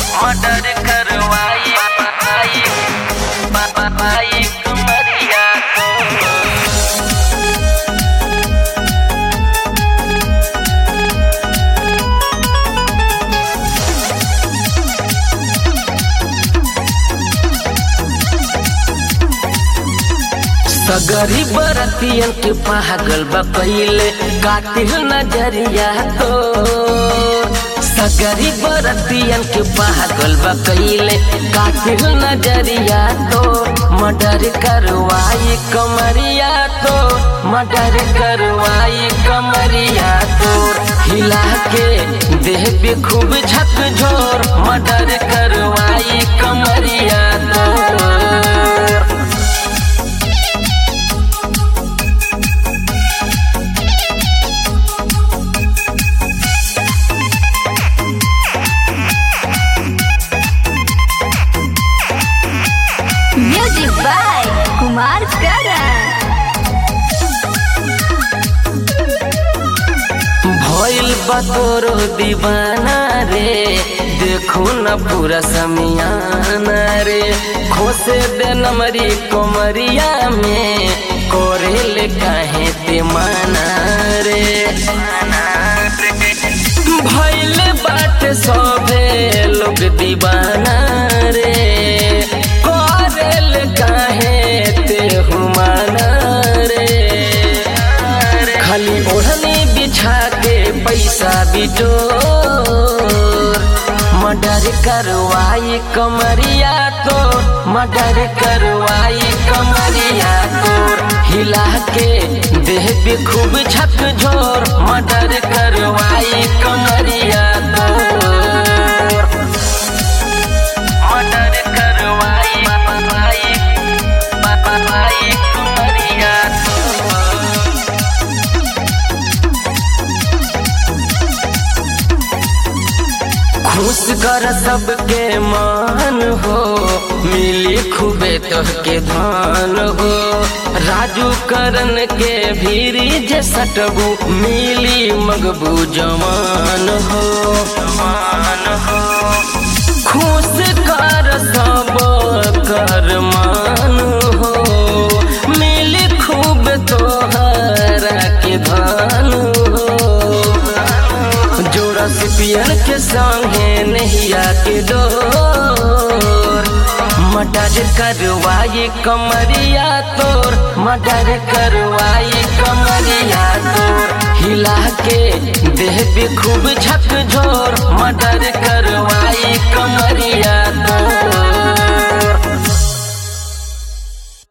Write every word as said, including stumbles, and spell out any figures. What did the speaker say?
Murder करवाई पाई पाई कमरिया को। सगरी बरतियन के पागल बकैले कातिल नजरिया तो। सगरी बरतियन के पागल बकैले कातिल नजरिया तो। मर्डर करवाई कमरिया तो मर्डर करवाई कमरिया तो। हिला के देह पे खूब झकझोर मर्डर करवाई कमरिया तो। Music by Kumar Karan. भइल बतोरो दीवाना रे देखो न पूरा समियाना रे। खोसे दे नमरी कोमरिया में कोरेले काहे ते माना रे। भइल बाट सबे लोग दीवाना रे कोरेले काहे ते हुमाना रे। खाली ओढ़नी बिछा के पैसा बिटोर मर्डर करवाई कमरिया तो मर्डर करवाई कमरिया तो। हिला के देह पे खूब झकझोर मर्डर करवाई कमरिया तो। मर्डर करवाई पाई पाई कमरिया तो। खुश कर सबके मान हो मिली खूबे तोहके धान हो। राजू करण के भीरी जे सटबू मिली मगबू जवान हो जवान हो। खुश कर सब कर मान हो मिली खूब तोहरा के धान हो। जोड़ा सिपियन के संगे नैया के डोर मर्डर करवाई कमरिया तोर मर्डर करवाई कमरिया तोर। हिला के देह पे खूब झकझोर मर्डर करवाई